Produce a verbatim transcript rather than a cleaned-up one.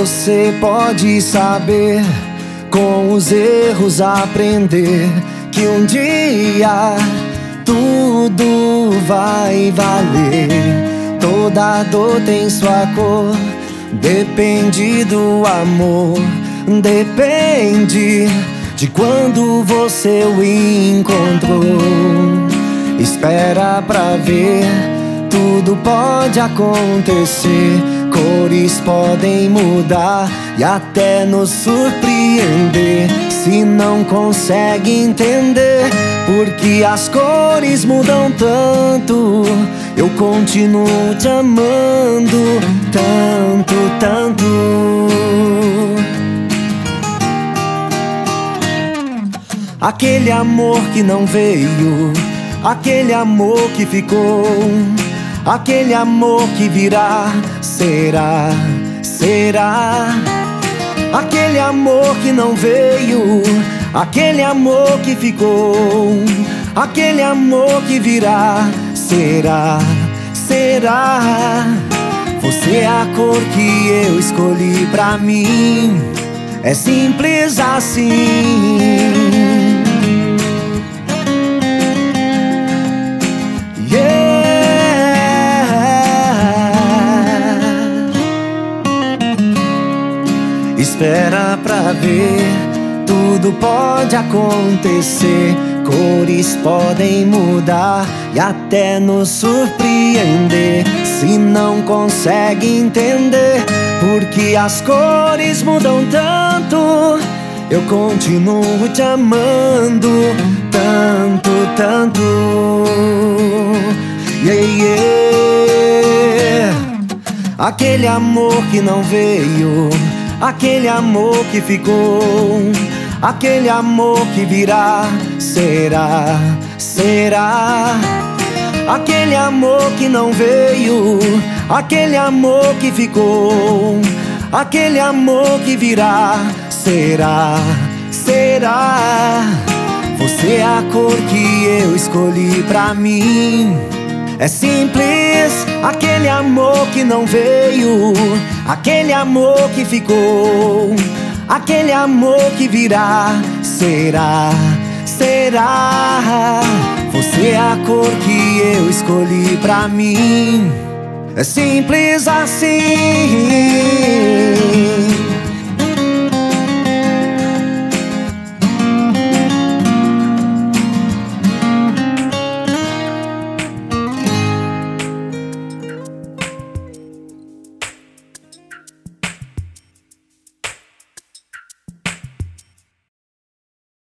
você pode saber, com os erros aprender, que um dia tudo vai valer. Toda dor tem sua cor, depende do amor, depende de quando você o encontrou. Espera pra ver, tudo pode acontecer. Cores podem mudar e até nos surpreender. Se não consegue entender porque as cores mudam tanto, eu continuo te amando tanto, tanto. Aquele amor que não veio, aquele amor que ficou, aquele amor que virá, será, será. Aquele amor que não veio, aquele amor que ficou, aquele amor que virá, será, será. Você é a cor que eu escolhi pra mim, é simples assim. Espera pra ver, tudo pode acontecer. Cores podem mudar e até nos surpreender. Se não consegue entender porque as cores mudam tanto, eu continuo te amando tanto, tanto. Yeah, yeah. Aquele amor que não veio, aquele amor que ficou, aquele amor que virá, será, será. Aquele amor que não veio, aquele amor que ficou, aquele amor que virá, será, será. Você é a cor que eu escolhi pra mim, é simples. Aquele amor que não veio, aquele amor que ficou, aquele amor que virá, será, será. Você é a cor que eu escolhi pra mim, é simples assim.